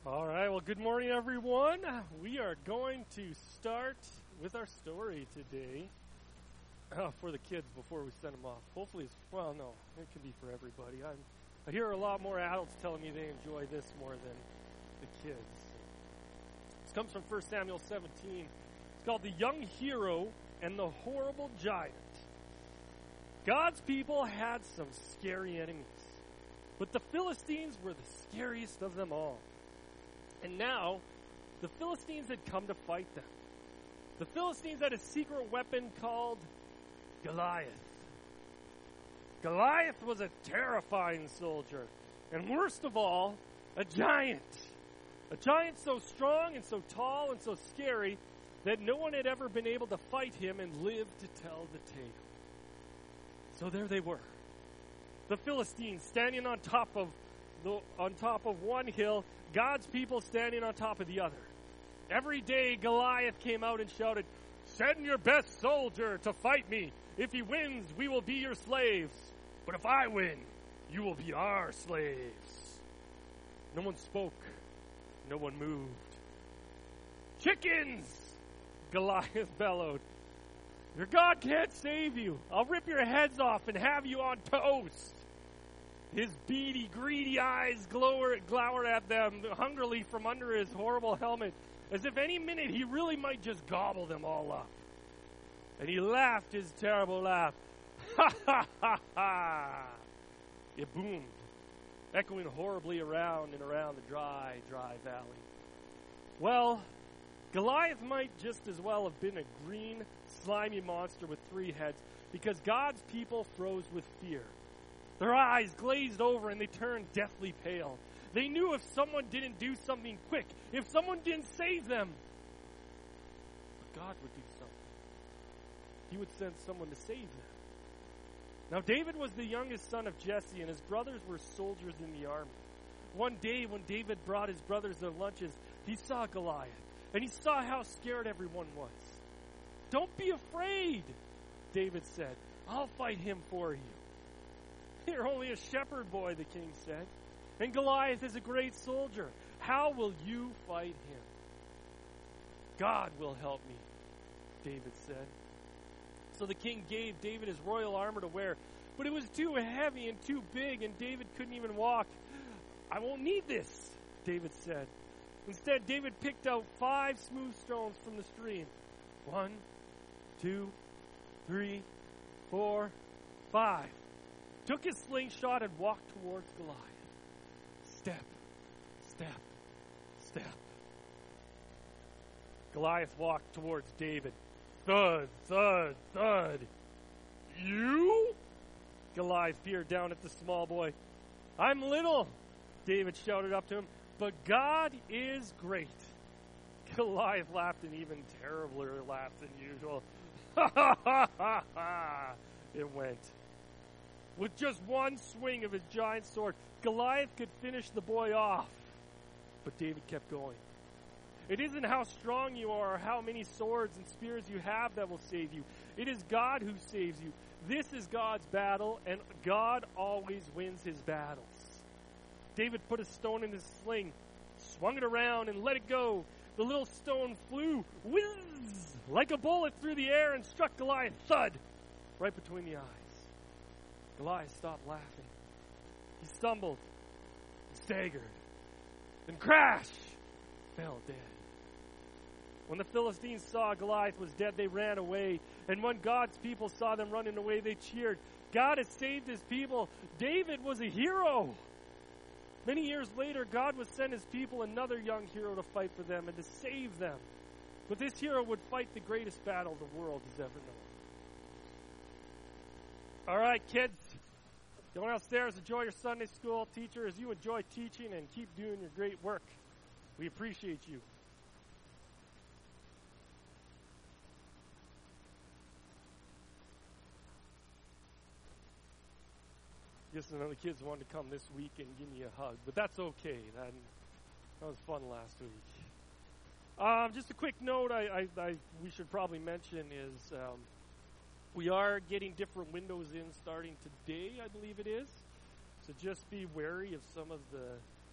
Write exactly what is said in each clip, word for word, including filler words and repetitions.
All right, well, good morning, everyone. We are going to start with our story today uh, for the kids before we send them off. Hopefully, it's, well, no, it can be for everybody. I'm, I hear a lot more adults telling me they enjoy this more than the kids. This comes from First Samuel seventeen. It's called The Young Hero and the Horrible Giant. God's people had some scary enemies, but the Philistines were the scariest of them all. And now, the Philistines had come to fight them. The Philistines had a secret weapon called Goliath. Goliath was a terrifying soldier, and worst of all, a giant. A giant so strong and so tall and so scary that no one had ever been able to fight him and live to tell the tale. So there they were, the Philistines standing on top of the, on top of one hill, God's people standing on top of the other. Every day Goliath came out and shouted, "Send your best soldier to fight me. If he wins, we will be your slaves. But if I win, you will be our slaves." No one spoke. No one moved. "Chickens!" Goliath bellowed. "Your God can't save you. I'll rip your heads off and have you on toast." His beady, greedy eyes glower, glowered at them hungrily from under his horrible helmet, as if any minute he really might just gobble them all up. And he laughed his terrible laugh. Ha ha ha ha! It boomed, echoing horribly around and around the dry, dry valley. Well, Goliath might just as well have been a green, slimy monster with three heads, because God's people froze with fear. Their eyes glazed over and they turned deathly pale. They knew if someone didn't do something quick, if someone didn't save them, but God would do something. He would send someone to save them. Now, David was the youngest son of Jesse, and his brothers were soldiers in the army. One day, when David brought his brothers their lunches, he saw Goliath, and he saw how scared everyone was. "Don't be afraid," David said. "I'll fight him for you." "You're only a shepherd boy," the king said, "and Goliath is a great soldier. How will you fight him?" "God will help me," David said. So the king gave David his royal armor to wear, but it was too heavy and too big, and David couldn't even walk. "I won't need this," David said. Instead, David picked out five smooth stones from the stream. One, two, three, four, five. Took his slingshot and walked towards Goliath. Step, step, step. Goliath walked towards David. Thud, thud, thud. "You?" Goliath peered down at the small boy. "I'm little," David shouted up to him, "but God is great." Goliath laughed an even terribler laugh than usual. Ha ha ha ha ha! It went. With just one swing of his giant sword, Goliath could finish the boy off. But David kept going. "It isn't how strong you are or how many swords and spears you have that will save you. It is God who saves you. This is God's battle, and God always wins his battles." David put a stone in his sling, swung it around, and let it go. The little stone flew, whiz, like a bullet through the air and struck Goliath, thud, right between the eyes. Goliath stopped laughing. He stumbled, staggered, and crash, fell dead. When the Philistines saw Goliath was dead, they ran away. And when God's people saw them running away, they cheered. God has saved his people. David was a hero. Many years later, God would send his people another young hero to fight for them and to save them. But this hero would fight the greatest battle the world has ever known. All right, kids, going downstairs, enjoy your Sunday school. Teacher, as you enjoy teaching and keep doing your great work, we appreciate you. Yes, and the kids wanted to come this week and give me a hug, but that's okay. That, that was fun last week. Um, just a quick note I, I, I we should probably mention is um, we are getting different windows in starting today, I believe it is. So just be wary of some of the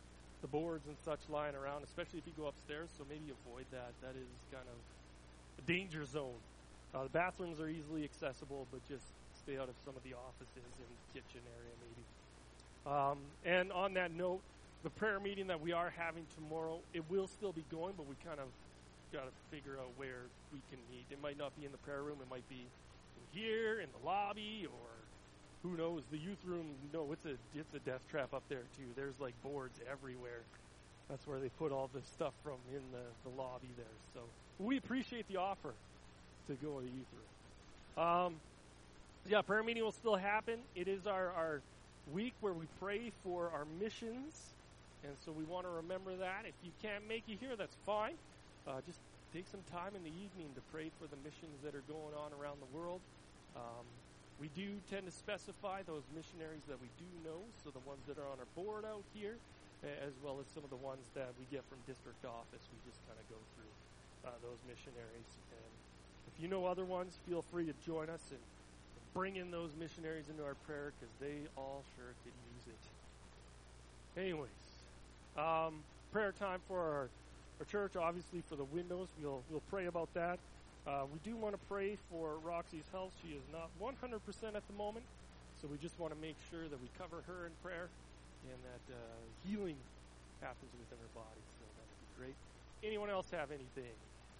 the boards and such lying around, especially if you go upstairs, so maybe avoid that. That is kind of a danger zone. Uh, the bathrooms are easily accessible, but just stay out of some of the offices and kitchen area maybe. Um, and on that note, the prayer meeting that we are having tomorrow, it will still be going, but we kind of got to figure out where we can meet. It might not be in the prayer room. It might be in here, in the lobby, or who knows, the youth room. No, it's a it's a death trap up there too. There's like boards everywhere. That's where they put all the stuff from in the, the lobby there. So we appreciate the offer to go to the youth room. Um, yeah, prayer meeting will still happen. It is our, our week where we pray for our missions, and so we want to remember that. If you can't make it here, that's fine. Uh, just take some time in the evening to pray for the missions that are going on around the world. Um, we do tend to specify those missionaries that we do know, so the ones that are on our board out here, as well as some of the ones that we get from district office. We just kind of go through uh, those missionaries. And if you know other ones, feel free to join us and bring in those missionaries into our prayer, because they all sure could use it. Anyways, um, prayer time for our, our church, obviously for the windows. We'll we'll pray about that. Uh, we do want to pray for Roxy's health. She is not one hundred percent at the moment, so we just want to make sure that we cover her in prayer and that uh, healing happens within her body. So that would be great. Anyone else have anything?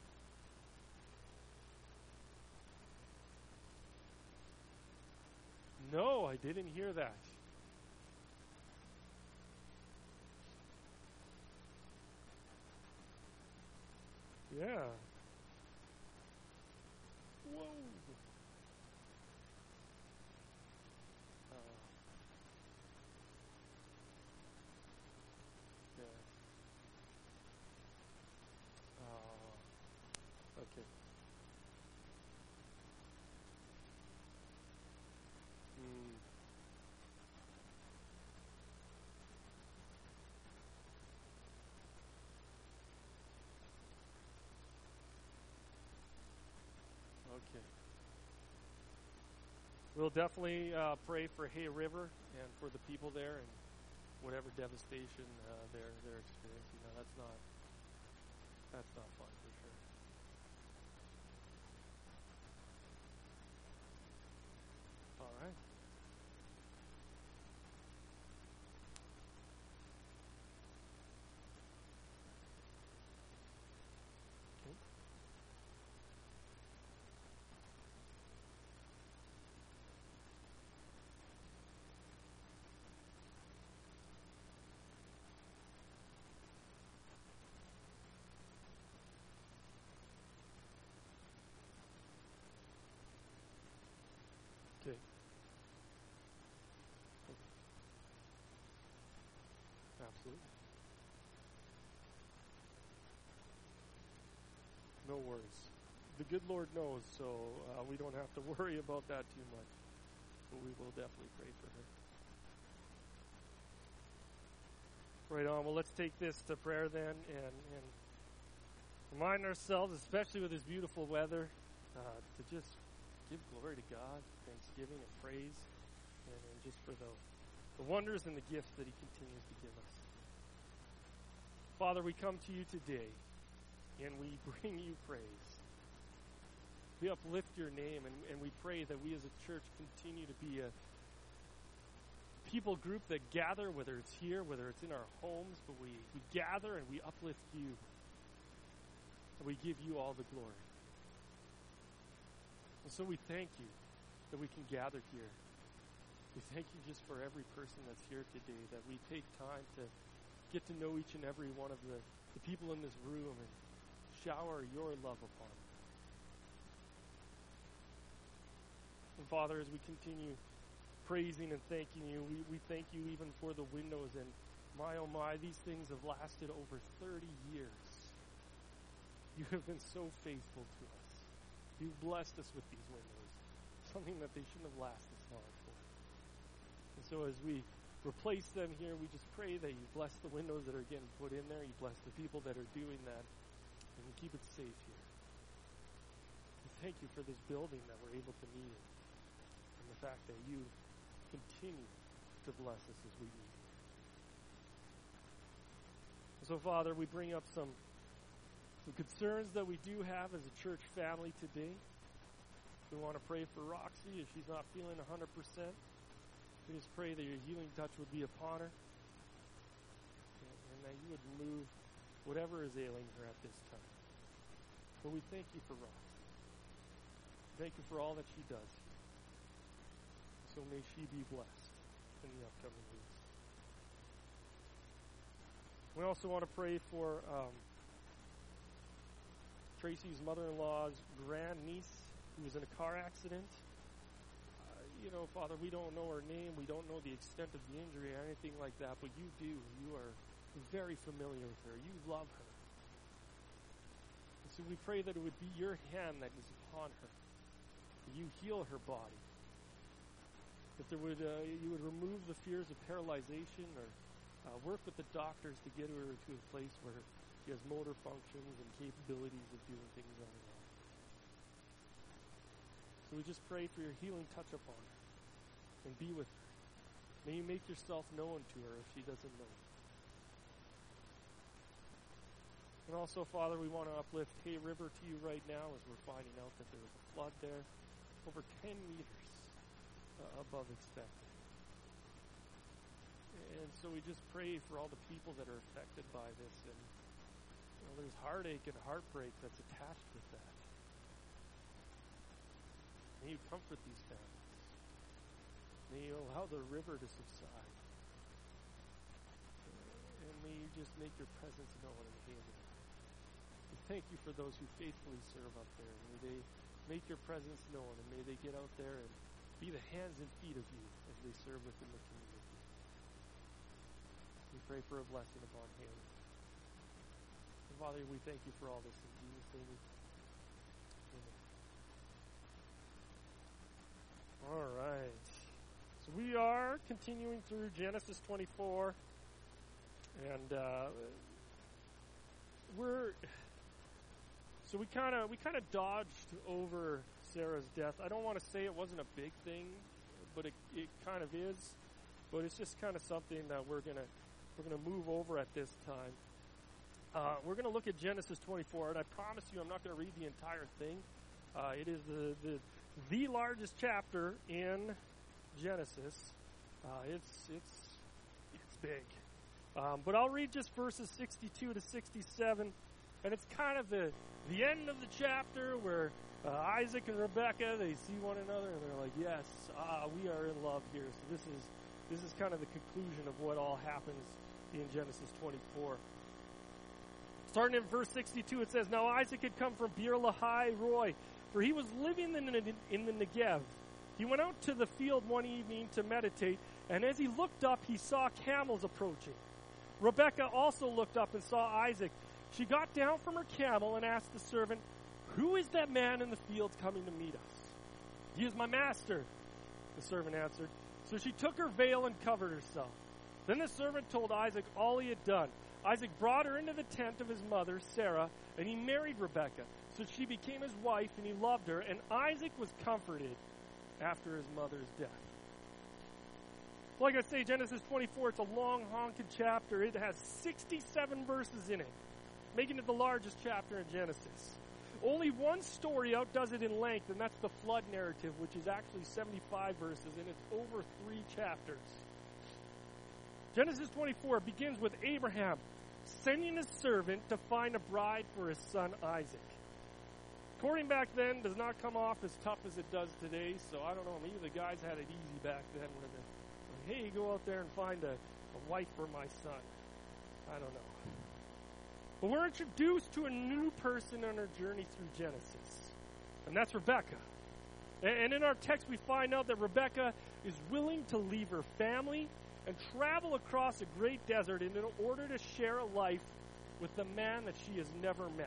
No, I didn't hear that. Yeah. Whoa. Uh, yeah. Uh, okay. Hmm. Okay. We'll definitely uh, pray for Hay River and for the people there and whatever devastation uh, they're they're experiencing. Now, that's not that's not fun for sure. All right. Okay. Okay. Absolutely. No worries. The good Lord knows, so uh, we don't have to worry about that too much. But we will definitely pray for her. Right on. Well, let's take this to prayer then, and, and remind ourselves, especially with this beautiful weather, uh, to just give glory to God, thanksgiving and praise, and, and just for the, the wonders and the gifts that He continues to give us. Father, we come to You today, and we bring You praise. We uplift Your name, and, and we pray that we as a church continue to be a people group that gather, whether it's here, whether it's in our homes, but we, we gather and we uplift You, and we give You all the glory. And so we thank You that we can gather here. We thank You just for every person that's here today, that we take time to get to know each and every one of the, the people in this room and shower Your love upon them. And Father, as we continue praising and thanking You, we, we thank You even for the windows. And my, oh my, these things have lasted over thirty years. You have been so faithful to us. You've blessed us with these windows, something that they shouldn't have lasted this long for. And so as we replace them here, we just pray that You bless the windows that are getting put in there. You bless the people that are doing that, and you keep it safe here. We thank You for this building that we're able to meet in, and the fact that You continue to bless us as we meet. so, Father, we bring up some, some concerns that we do have as a church family today. We want to pray for Roxy if she's not feeling one hundred percent. We just pray that your healing touch would be upon her, and, and that you would move whatever is ailing her at this time. But we thank you for Roxy. Thank you for all that she does. So may she be blessed in the upcoming weeks. We also want to pray for um, Tracy's mother-in-law's grandniece who was in a car accident. Uh, you know, Father, we don't know her name. We don't know the extent of the injury or anything like that, but you do. You are very familiar with her. You love her. And so we pray that it would be your hand that is upon her. That you heal her body. That there would uh, you would remove the fears of paralyzation, or uh, work with the doctors to get her to a place where she has motor functions and capabilities of doing things on her own. So we just pray for your healing touch upon her and be with her. May you make yourself known to her if she doesn't know you. And also, Father, we want to uplift Hay River to you right now as we're finding out that there was a flood there, over ten meters uh, above expected. And so we just pray for all the people that are affected by this. And you know, there's heartache and heartbreak that's attached with that. May you comfort these families. May you allow the river to subside. And may you just make your presence known in the Hay River. We thank you for those who faithfully serve up there. May they make your presence known, and may they get out there and be the hands and feet of you as they serve within the community. We pray for a blessing upon him. And Father, we thank you for all this in Jesus' name. Amen. All right. So we are continuing through Genesis twenty-four, and uh, we're so we kind of we kind of dodged over Sarah's death. I don't want to say it wasn't a big thing, but it it kind of is. But it's just kind of something that we're gonna we're gonna move over at this time. Uh, we're gonna look at Genesis twenty-four, and I promise you, I'm not gonna read the entire thing. Uh, it is the, the the largest chapter in Genesis. Uh, it's it's it's big, um, but I'll read just verses sixty-two to sixty-seven, and it's kind of the the end of the chapter where uh, Isaac and Rebekah, they see one another and they're like, yes, ah, we are in love here. So this is this is kind of the conclusion of what all happens in Genesis twenty-four. Starting in verse sixty-two, it says, "Now Isaac had come from Beer Lahai Roi, for he was living in the, in the Negev. He went out to the field one evening to meditate, and as he looked up, he saw camels approaching. Rebekah also looked up and saw Isaac. She got down from her camel and asked the servant, 'Who is that man in the field coming to meet us?' 'He is my master,' the servant answered. So she took her veil and covered herself. Then the servant told Isaac all he had done. Isaac brought her into the tent of his mother, Sarah, and he married Rebekah. So she became his wife, and he loved her, and Isaac was comforted after his mother's death." Like I say, Genesis twenty-four, it's a long, honking chapter. It has sixty-seven verses in it, making it the largest chapter in Genesis. Only one story outdoes it in length, and that's the flood narrative, which is actually seventy-five verses, and it's over three chapters. Genesis twenty-four begins with Abraham sending his servant to find a bride for his son Isaac. Courting back then does not come off as tough as it does today, so I don't know, maybe the guys had it easy back then where they're, hey, go out there and find a, a wife for my son. I don't know. But we're introduced to a new person on our journey through Genesis, and that's Rebekah. And, and in our text we find out that Rebekah is willing to leave her family and travel across a great desert in order to share a life with the man that she has never met.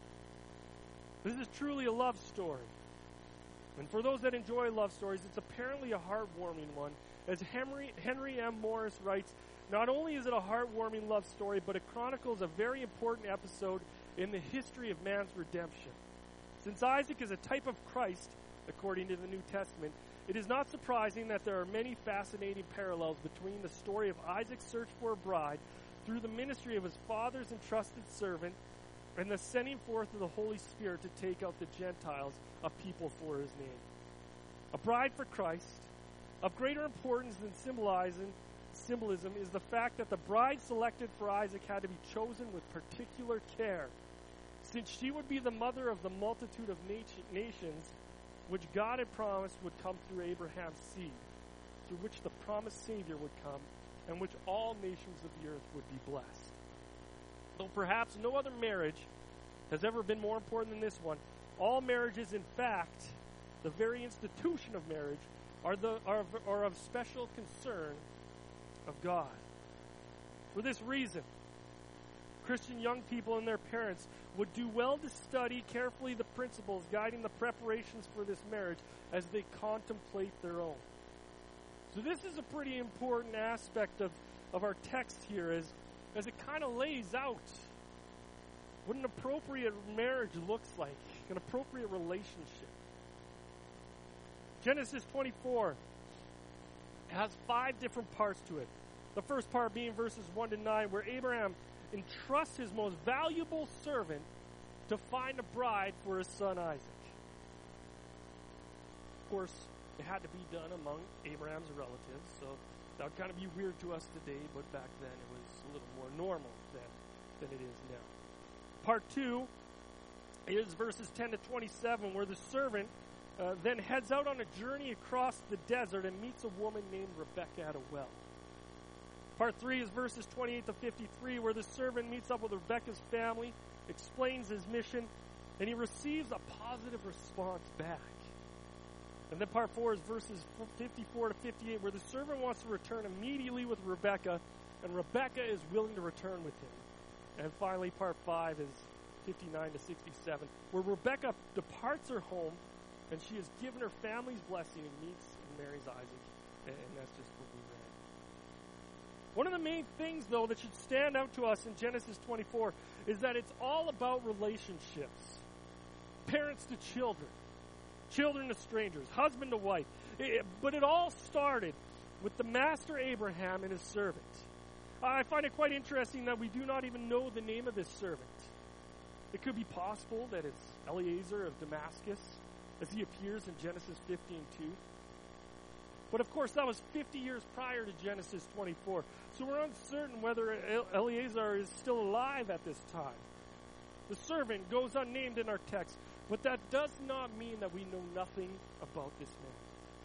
This is truly a love story. And for those that enjoy love stories, it's apparently a heartwarming one. As Henry, Henry M. Morris writes, not only is it a heartwarming love story, but it chronicles a very important episode in the history of man's redemption. Since Isaac is a type of Christ, according to the New Testament, it is not surprising that there are many fascinating parallels between the story of Isaac's search for a bride through the ministry of his Father's entrusted servant and the sending forth of the Holy Spirit to take out the Gentiles, a people for his name. A bride for Christ, of greater importance than symbolizing, symbolism is the fact that the bride selected for Isaac had to be chosen with particular care, since she would be the mother of the multitude of nat- nations which God had promised would come through Abraham's seed, through which the promised Savior would come, and which all nations of the earth would be blessed. Though perhaps no other marriage has ever been more important than this one, all marriages, in fact, the very institution of marriage, are, the, are, of, are of special concern of God. For this reason, Christian young people and their parents would do well to study carefully the principles guiding the preparations for this marriage as they contemplate their own. So this is a pretty important aspect of, of our text here as, as it kind of lays out what an appropriate marriage looks like, an appropriate relationship. Genesis twenty-four has five different parts to it. The first part being verses one to nine, where Abraham entrusts his most valuable servant to find a bride for his son Isaac. Of course, it had to be done among Abraham's relatives, so that would kind of be weird to us today, but back then it was a little more normal than, than it is now. Part two is verses ten to twenty-seven, where the servant uh, then heads out on a journey across the desert and meets a woman named Rebekah at a well. Part three is verses twenty-eight to fifty-three, where the servant meets up with Rebekah's family, explains his mission, and he receives a positive response back. And then part four is verses fifty-four to fifty-eight, where the servant wants to return immediately with Rebekah, and Rebekah is willing to return with him. And finally, part five is fifty-nine to sixty-seven, where Rebekah departs her home, and she has given her family's blessing and meets and marries Isaac. And that's just what we read. One of the main things, though, that should stand out to us in Genesis twenty-four is that it's all about relationships. Parents to children. Children to strangers. Husband to wife. It, but it all started with the master Abraham and his servant. I find it quite interesting that we do not even know the name of this servant. It could be possible that it's Eliezer of Damascus, as he appears in Genesis fifteen two. But of course, that was fifty years prior to Genesis twenty-four. So we're uncertain whether Eliezer is still alive at this time. The servant goes unnamed in our text, but that does not mean that we know nothing about this man.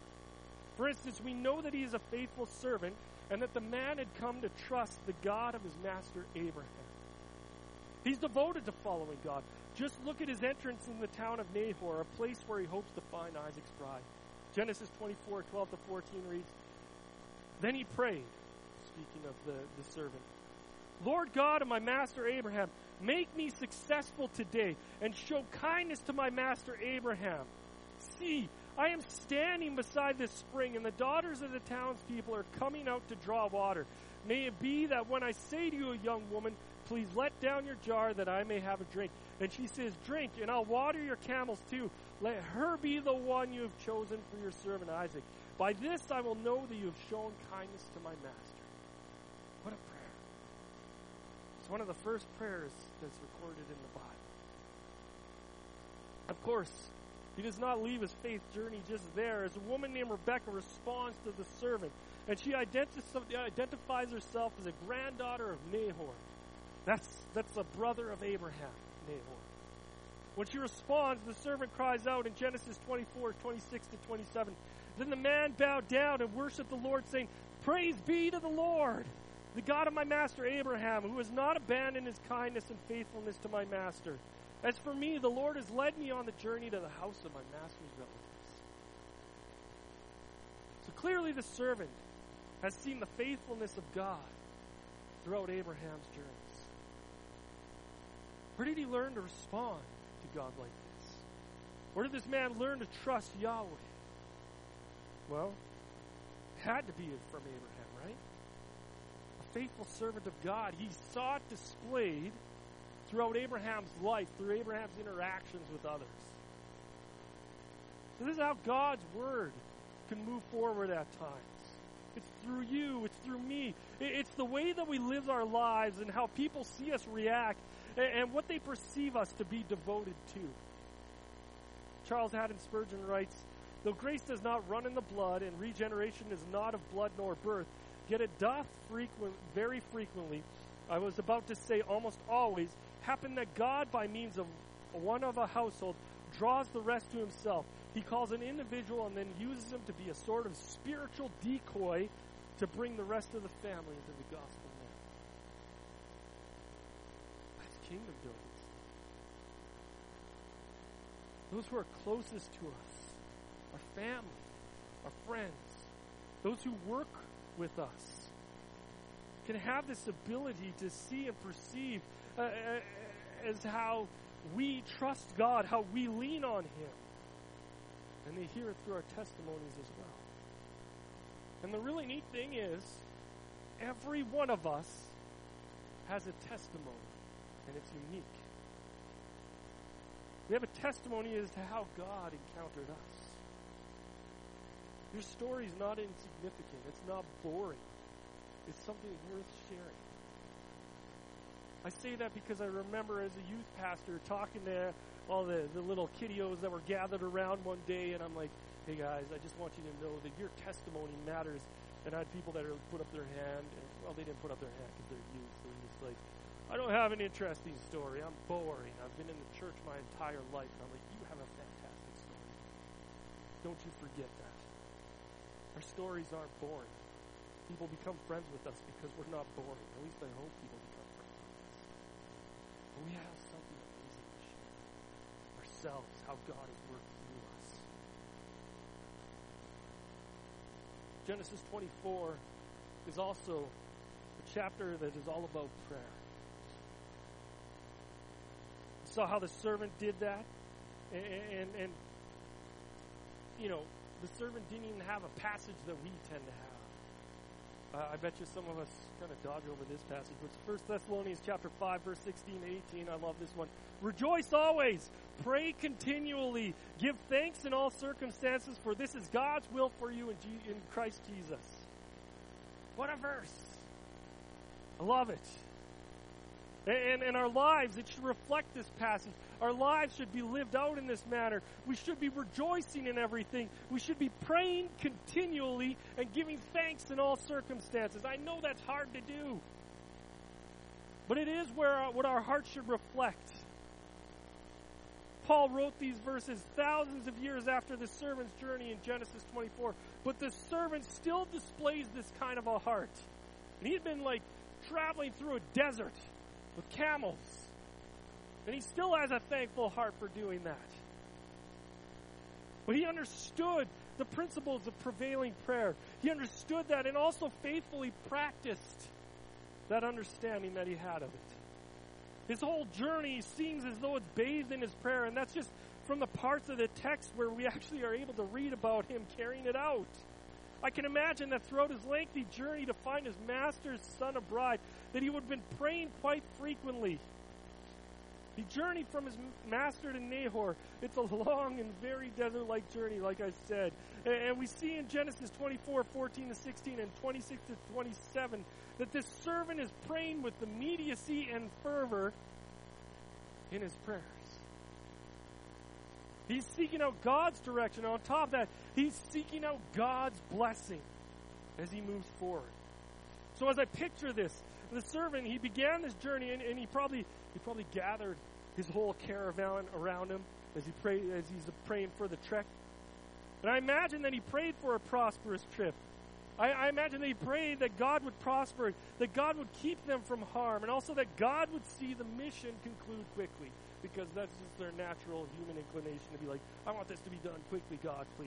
For instance, we know that he is a faithful servant and that the man had come to trust the God of his master Abraham. He's devoted to following God. Just look at his entrance in the town of Nahor, a place where he hopes to find Isaac's bride. Genesis twenty-four, twelve to fourteen reads, Then he prayed, speaking of the, the servant, Lord God of my master Abraham, make me successful today and show kindness to my master Abraham. See, I am standing beside this spring, and the daughters of the townspeople are coming out to draw water. May it be that when I say to you, a young woman, please let down your jar that I may have a drink. And she says, drink, and I'll water your camels too. Let her be the one you have chosen for your servant Isaac. By this I will know that you have shown kindness to my master. What a prayer. It's one of the first prayers that's recorded in the Bible. Of course, he does not leave his faith journey just there, as a woman named Rebekah responds to the servant, and she identi- identifies herself as a granddaughter of Nahor. That's, that's a brother of Abraham, Nahor. When she responds, the servant cries out in Genesis twenty-four, twenty-six to twenty-seven, Then the man bowed down and worshipped the Lord, saying, Praise be to the Lord, the God of my master Abraham, who has not abandoned his kindness and faithfulness to my master. As for me, the Lord has led me on the journey to the house of my master's relatives. So clearly the servant has seen the faithfulness of God throughout Abraham's journeys. Where did he learn to respond to God like this? Where did this man learn to trust Yahweh? Well, it had to be from Abraham, right? A faithful servant of God. He saw it displayed throughout Abraham's life, through Abraham's interactions with others. So this is how God's word can move forward at times. It's through you. It's through me. It's the way that we live our lives and how people see us react and what they perceive us to be devoted to. Charles Haddon Spurgeon writes, though grace does not run in the blood and regeneration is not of blood nor birth, yet it doth frequent, very frequently, I was about to say almost always, happen that God by means of one of a household draws the rest to himself. He calls an individual and then uses him to be a sort of spiritual decoy to bring the rest of the family into the gospel now. That's kingdom building. Those who are closest to us, our family, our friends, those who work with us, can have this ability to see and perceive uh, as how we trust God, how we lean on Him. And they hear it through our testimonies as well. And the really neat thing is, every one of us has a testimony, and it's unique. We have a testimony as to how God encountered us. Your story is not insignificant. It's not boring. It's something worth sharing. I say that because I remember as a youth pastor talking to all the, the little kiddios that were gathered around one day, and I'm like, hey guys, I just want you to know that your testimony matters. And I had people that are put up their hand, and, well, they didn't put up their hand because they're youth. They're just like, I don't have an interesting story. I'm boring. I've been in the church my entire life. And I'm like, you have a fantastic story. Don't you forget that. Our stories aren't boring. People become friends with us because we're not boring. At least I hope people become friends with us. But we have something amazing to share. Ourselves, how God has worked through us. Genesis twenty-four is also a chapter that is all about prayer. We saw how the servant did that. And, and, and you know, the servant didn't even have a passage that we tend to have. Uh, I bet you some of us kind of dodge over this passage. But it's First Thessalonians chapter five, verse sixteen to eighteen. I love this one. Rejoice always. Pray continually. Give thanks in all circumstances, for this is God's will for you in, G- in Christ Jesus. What a verse. I love it. And in our lives, it should reflect this passage. Our lives should be lived out in this manner. We should be rejoicing in everything. We should be praying continually and giving thanks in all circumstances. I know that's hard to do. But it is where our, what our hearts should reflect. Paul wrote these verses thousands of years after the servant's journey in Genesis twenty-four. But the servant still displays this kind of a heart. And he had been like traveling through a desert with camels. And he still has a thankful heart for doing that. But he understood the principles of prevailing prayer. He understood that and also faithfully practiced that understanding that he had of it. His whole journey seems as though it's bathed in his prayer, and that's just from the parts of the text where we actually are able to read about him carrying it out. I can imagine that throughout his lengthy journey to find his master's son a bride, that he would have been praying quite frequently. He journeyed from his master to Nahor. It's a long and very desert-like journey, like I said. And we see in Genesis twenty-four, fourteen to sixteen, and twenty-six to twenty-seven, that this servant is praying with immediacy and fervor in his prayers. He's seeking out God's direction. On top of that, he's seeking out God's blessing as he moves forward. So as I picture this, the servant, he began this journey, and, and he probably he probably gathered his whole caravan around him as he prayed, as he's praying for the trek. And I imagine that he prayed for a prosperous trip. I, I imagine that he prayed that God would prosper, that God would keep them from harm, and also that God would see the mission conclude quickly, because that's just their natural human inclination to be like, I want this to be done quickly, God, please.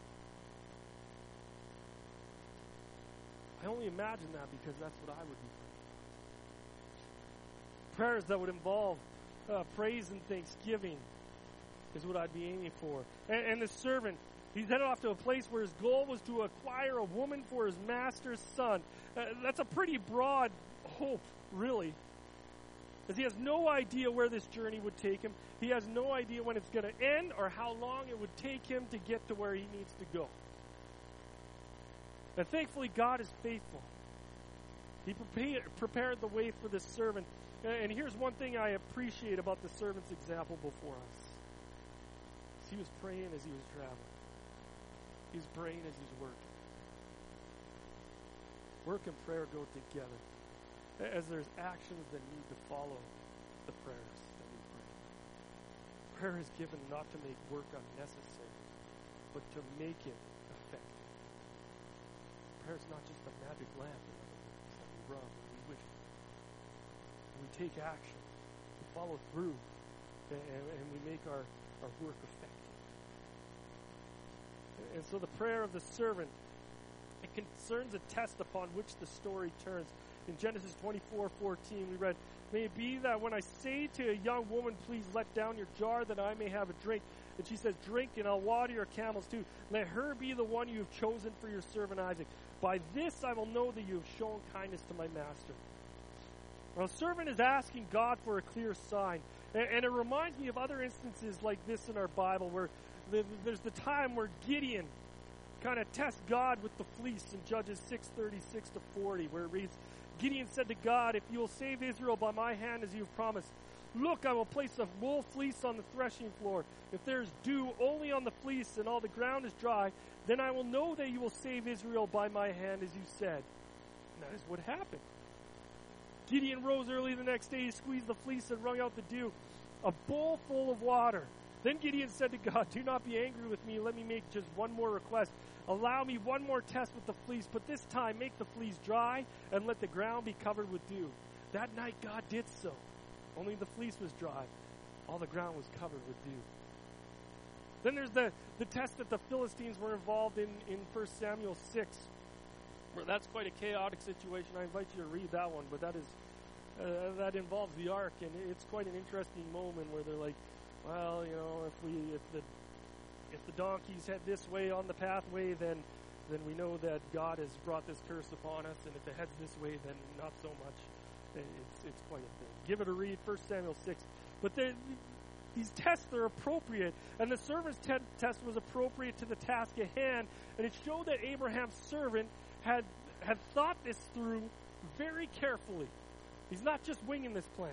I only imagine that because that's what I would be praying. Prayers that would involve uh, praise and thanksgiving is what I'd be aiming for. And, and the servant, he's headed off to a place where his goal was to acquire a woman for his master's son. Uh, that's a pretty broad hope, really. As he has no idea where this journey would take him. He has no idea when it's going to end or how long it would take him to get to where he needs to go. And thankfully, God is faithful. He prepared, prepared the way for this servant. And here's one thing I appreciate about the servant's example before us. He was praying as he was traveling. He was praying as he's working. Work and prayer go together, as there's actions that need to follow the prayers that we pray. Prayer is given not to make work unnecessary, but to make it effective. Prayer is not just a magic lamp, in other words, that we rub and we wish for. We take action, we follow through, and, and we make our, our work effective. And so the prayer of the servant, it concerns a test upon which the story turns. In Genesis twenty-four fourteen, we read, "May it be that when I say to a young woman, please let down your jar that I may have a drink, and she says, drink, and I'll water your camels too. Let her be the one you have chosen for your servant Isaac. By this I will know that you have shown kindness to my master." Well, a servant is asking God for a clear sign. And, and it reminds me of other instances like this in our Bible, where the, there's the time where Gideon kind of tests God with the fleece in Judges six thirty-six to forty, where it reads, "Gideon said to God, if you will save Israel by my hand as you have promised, look, I will place a wool fleece on the threshing floor. If there is dew only on the fleece and all the ground is dry, then I will know that you will save Israel by my hand as you said." And that is what happened. Gideon rose early the next day, he squeezed the fleece and wrung out the dew, a bowl full of water. Then Gideon said to God, "Do not be angry with me. Let me make just one more request. Allow me one more test with the fleece, but this time make the fleece dry and let the ground be covered with dew." That night God did so. Only the fleece was dry. All the ground was covered with dew. Then there's the, the test that the Philistines were involved in in First Samuel six. Where that's quite a chaotic situation. I invite you to read that one, but that is uh, that involves the ark, and it's quite an interesting moment where they're like, well, you know, if we if the if the donkeys head this way on the pathway, then then we know that God has brought this curse upon us, and if it heads this way, then not so much. It's it's quite a thing. Give it a read, First Samuel six. But these tests are appropriate, and the servant's te- test was appropriate to the task at hand, and it showed that Abraham's servant had had thought this through very carefully. He's not just winging this plan.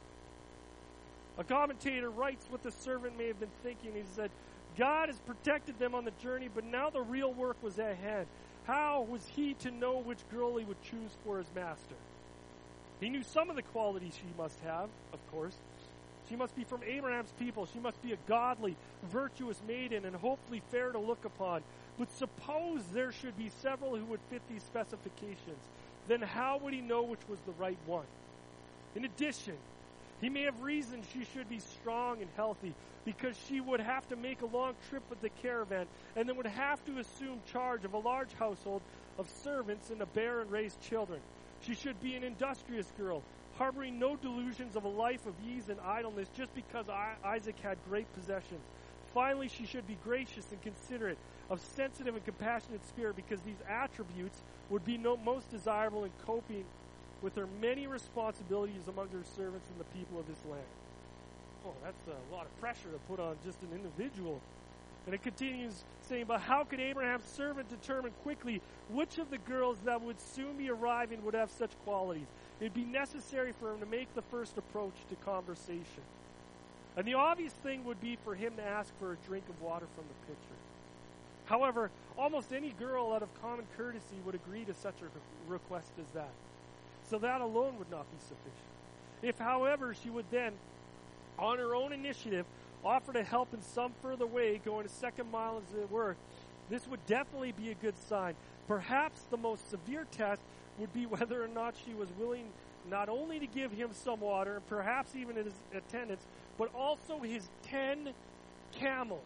A commentator writes what the servant may have been thinking. He said, God has protected them on the journey, but now the real work was at hand. How was he to know which girl he would choose for his master? He knew some of the qualities she must have, of course. She must be from Abraham's people. She must be a godly, virtuous maiden, and hopefully fair to look upon. But suppose there should be several who would fit these specifications. Then how would he know which was the right one? In addition, he may have reasoned she should be strong and healthy, because she would have to make a long trip with the caravan, and then would have to assume charge of a large household of servants and to bear and raise children. She should be an industrious girl, harboring no delusions of a life of ease and idleness just because Isaac had great possessions. Finally, she should be gracious and considerate, of sensitive and compassionate spirit, because these attributes would be no, most desirable in coping with her many responsibilities among her servants and the people of this land. Oh, that's a lot of pressure to put on just an individual. And it continues saying, but how could Abraham's servant determine quickly which of the girls that would soon be arriving would have such qualities? It'd be necessary for him to make the first approach to conversation. And the obvious thing would be for him to ask for a drink of water from the pitcher. However, almost any girl out of common courtesy would agree to such a request as that. So that alone would not be sufficient. If, however, she would then, on her own initiative, offer to help in some further way, going a second mile as it were, this would definitely be a good sign. Perhaps the most severe test would be whether or not she was willing not only to give him some water, and perhaps even his attendants, but also his ten camels.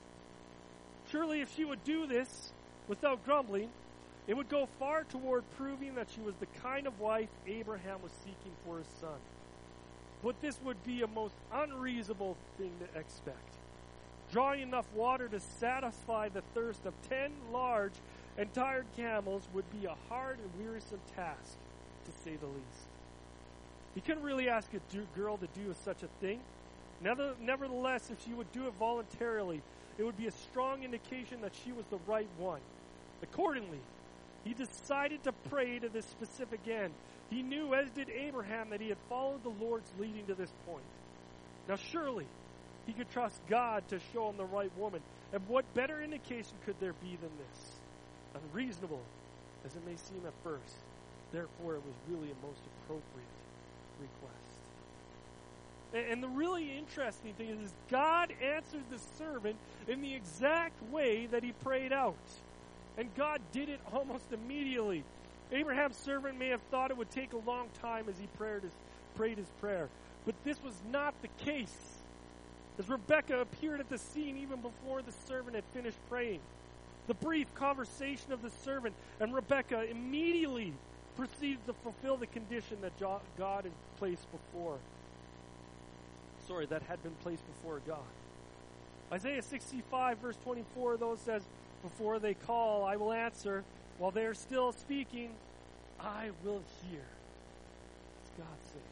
Surely if she would do this without grumbling, it would go far toward proving that she was the kind of wife Abraham was seeking for his son. But this would be a most unreasonable thing to expect. Drawing enough water to satisfy the thirst of ten large and tired camels would be a hard and wearisome task, to say the least. He couldn't really ask a do- girl to do such a thing. Never, nevertheless, if she would do it voluntarily, it would be a strong indication that she was the right one. Accordingly, He decided to pray to this specific end. He knew, as did Abraham, that he had followed the Lord's leading to this point. Now surely, he could trust God to show him the right woman. And what better indication could there be than this? Unreasonable as it may seem at first, therefore it was really a most appropriate request. And, and the really interesting thing is, is God answered the servant in the exact way that he prayed out. And God did it almost immediately. Abraham's servant may have thought it would take a long time as he prayed his, prayed his prayer. But this was not the case. As Rebekah appeared at the scene even before the servant had finished praying, the brief conversation of the servant and Rebekah immediately proceeds to fulfill the condition that God had placed before. Sorry, that had been placed before God. Isaiah sixty-five, verse twenty-four, though, says, before they call, I will answer. While they are still speaking, I will hear. It's God saying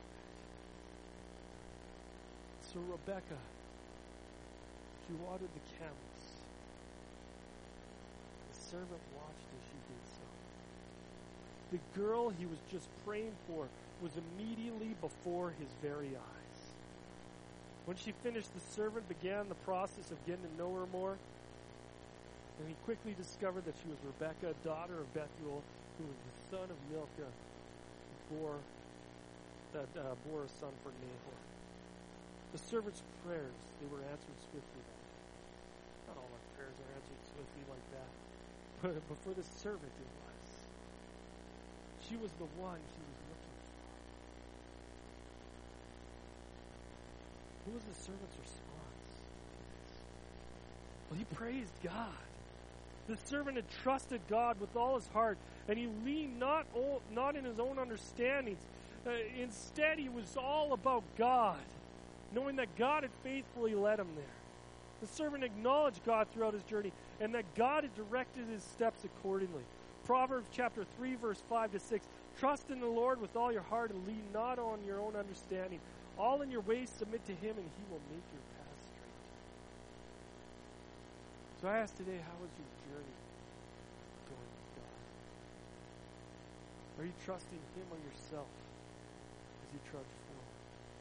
that. So Rebekah, she watered the camels. The servant watched as she did so. The girl he was just praying for was immediately before his very eyes. When she finished, the servant began the process of getting to know her more. And he quickly discovered that she was Rebekah, daughter of Bethuel, who was the son of Milcah, who bore, that uh, bore a son for Nahor. The servant's prayers, they were answered swiftly. Not all our prayers are answered swiftly like that. But, but for the servant it was. She was the one he was looking for. What was the servant's response? Well, he praised God. The servant had trusted God with all his heart, and he leaned not, all, not in his own understandings. Uh, instead, he was all about God, knowing that God had faithfully led him there. The servant acknowledged God throughout his journey, and that God had directed his steps accordingly. Proverbs chapter three, verse five to six, trust in the Lord with all your heart and lean not on your own understanding. All in your ways submit to him, and he will make your path straight. So I ask today, how is your journey going with God? Are you trusting him or yourself as you trudge forward?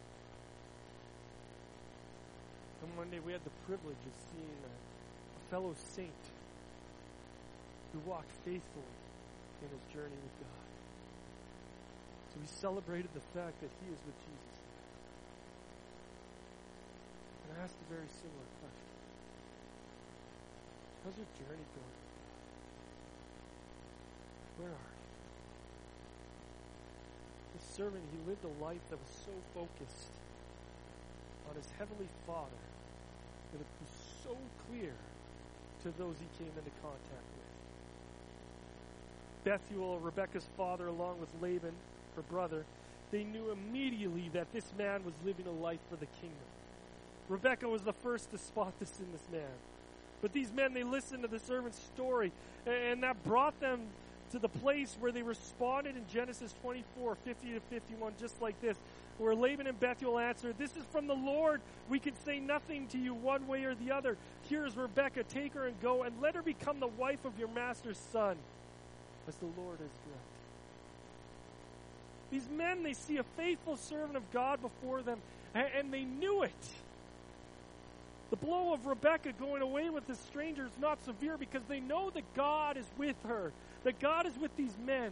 And one day we had the privilege of seeing a, a fellow saint who walked faithfully in his journey with God. So we celebrated the fact that he is with Jesus. And I asked a very similar question. How's your journey going? Where are you? The servant, he lived a life that was so focused on his heavenly Father that it was so clear to those he came into contact with. Bethuel, Rebekah's father, along with Laban, her brother, they knew immediately that this man was living a life for the kingdom. Rebekah was the first to spot this in this man. But these men, they listened to the servant's story, and that brought them to the place where they responded in Genesis twenty-four, fifty to fifty-one, just like this, where Laban and Bethuel answered, this is from the Lord. We can say nothing to you one way or the other. Here is Rebekah. Take her and go, and let her become the wife of your master's son, as the Lord has directed. These men, they see a faithful servant of God before them, and they knew it. The blow of Rebekah going away with this stranger is not severe because they know that God is with her, that God is with these men.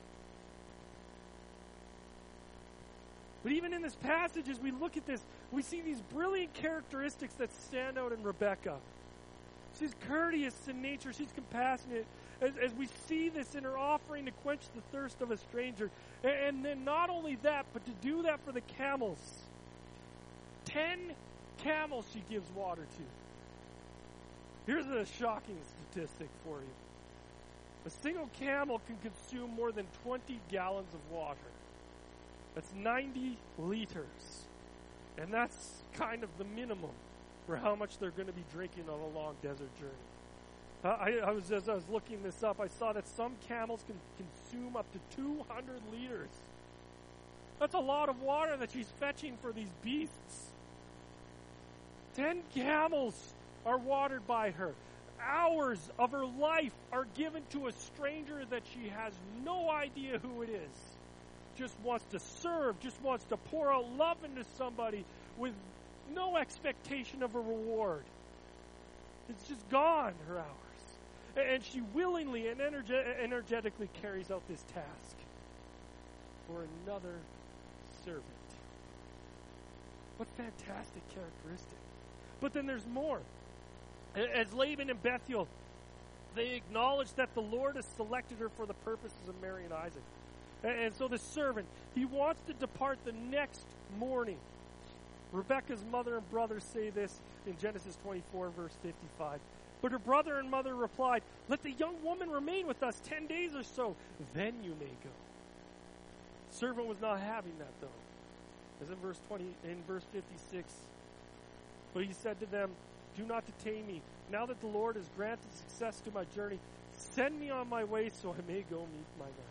But even in this passage, as we look at this, we see these brilliant characteristics that stand out in Rebekah. She's courteous in nature. She's compassionate. As, as we see this in her offering to quench the thirst of a stranger. And, and then not only that, but to do that for the camels. Ten camels she gives water to. Here's a shocking statistic for you. A single camel can consume more than twenty gallons of water. That's ninety liters. And that's kind of the minimum for how much they're going to be drinking on a long desert journey. Uh, I, I was as I was looking this up, I saw that some camels can consume up to two hundred liters. That's a lot of water that she's fetching for these beasts. Ten camels are watered by her. hours of her life are given to a stranger that she has no idea who it is. Just wants to serve, just wants to pour out love into somebody with no expectation of a reward. It's just gone, her hours. And she willingly and energe- energetically carries out this task for another servant. What fantastic characteristic. But then there's more. As Laban and Bethuel, they acknowledge that the Lord has selected her for the purposes of marrying Isaac. And so the servant, he wants to depart the next morning. Rebekah's mother and brother say this in Genesis twenty-four, verse fifty-five. But her brother and mother replied, "Let the young woman remain with us ten days or so, then you may go." The servant was not having that, though. As in verse twenty, in verse fifty-six, but he said to them, "Do not detain me. Now that the Lord has granted success to my journey, send me on my way so I may go meet my master."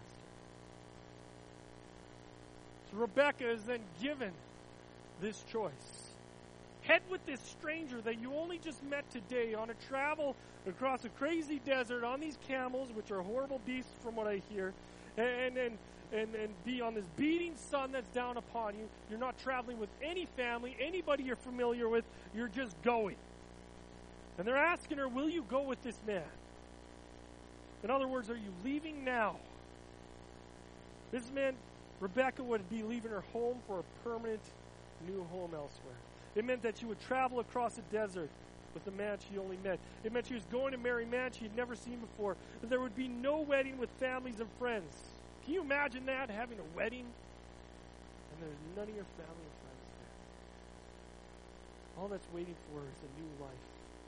So Rebekah is then given this choice. Head with this stranger that you only just met today on a travel across a crazy desert on these camels, which are horrible beasts from what I hear, and and and, and be on this beating sun that's down upon you. You're not traveling with any family, anybody you're familiar with. You're just going. And they're asking her, will you go with this man? In other words, are you leaving now? This meant Rebekah would be leaving her home for a permanent new home elsewhere. It meant that she would travel across the desert with a man she only met. It meant she was going to marry a man she had never seen before. That there would be no wedding with families and friends. Can you imagine that, having a wedding and there's none of your family and friends there? All that's waiting for her is a new life.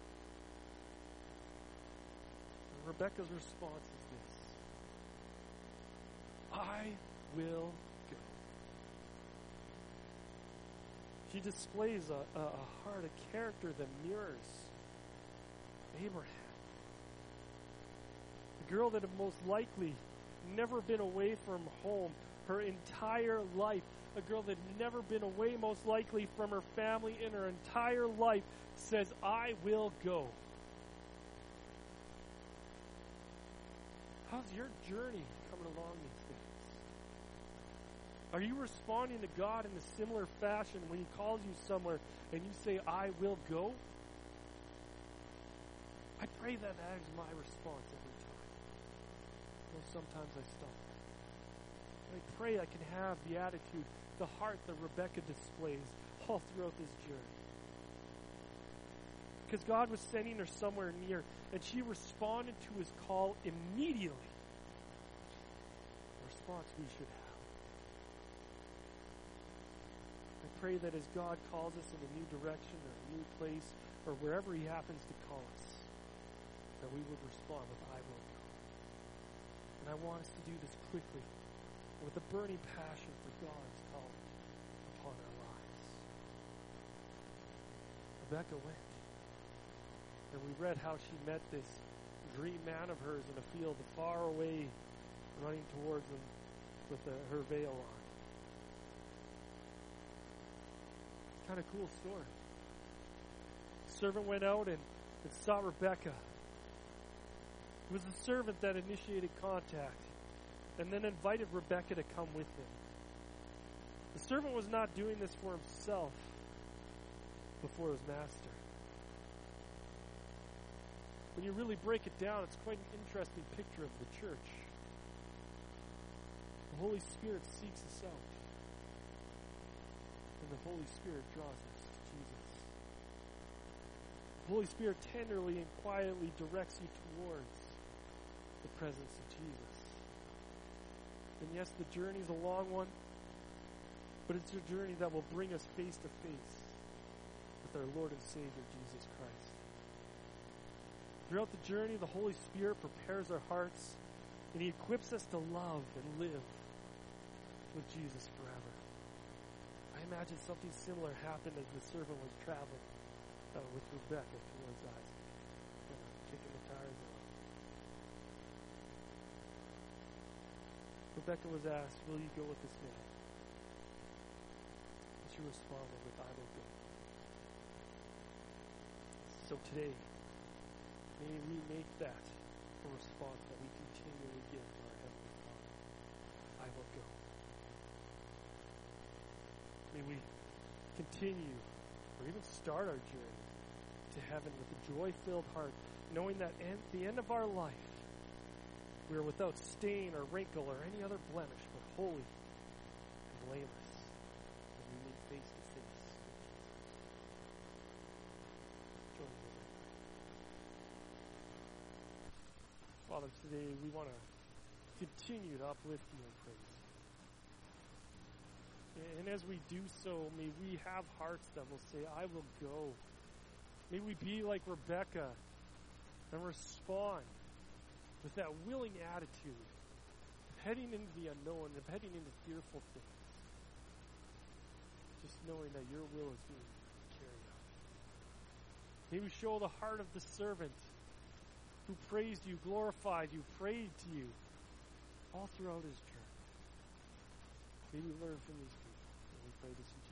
And Rebekah's response is this: I will go. She displays a, a, a heart, a character that mirrors Abraham. The girl that had most likely never been away from home her entire life. A girl that had never been away most likely from her family in her entire life says, I will go. How's your journey coming along these days? Are you responding to God in a similar fashion when He calls you somewhere and you say, I will go? I pray that that is my response every time. Though sometimes I stumble. I pray I can have the attitude, the heart that Rebekah displays all throughout this journey. Because God was sending her somewhere near, and she responded to His call immediately. The response we should have. I pray that as God calls us in a new direction or a new place or wherever He happens to call us, that we would respond with, I will go. And I want us to do this quickly with a burning passion for God's calling upon our lives. Rebekah went. And we read how she met this dream man of hers in a field far away, running towards him with a, her veil on. Kind of cool story. The servant went out and, and saw Rebekah. It was the servant that initiated contact and then invited Rebekah to come with him. The servant was not doing this for himself, but for his master. When you really break it down, it's quite an interesting picture of the church. The Holy Spirit seeks us out. And the Holy Spirit draws us to Jesus. The Holy Spirit tenderly and quietly directs you towards the presence of Jesus. And yes, the journey is a long one, but it's a journey that will bring us face to face with our Lord and Savior, Jesus Christ. Throughout the journey, the Holy Spirit prepares our hearts, and He equips us to love and live with Jesus forever. I imagine something similar happened as the servant was traveling uh, with Rebekah towards Isaac, you know, kicking the tires off. Rebekah was asked, will you go with this man? And she responded with, I will go. So today, May we make that a response that we continually give to our Heavenly Father. I will go. May we continue, or even start our journey to heaven with a joy-filled heart, knowing that at the end of our life, we are without stain or wrinkle or any other blemish, but holy and blameless, and we meet face to face with Jesus. Join me in that. Father, today we want to continue to uplift you and praise you. And as we do so, may we have hearts that will say, I will go. May we be like Rebecca and respond with that willing attitude of heading into the unknown, of heading into fearful things, just knowing that your will is being carried out. May we show the heart of the servant who praised you, glorified you, prayed to you all throughout his journey. May we learn from these people, and we pray this in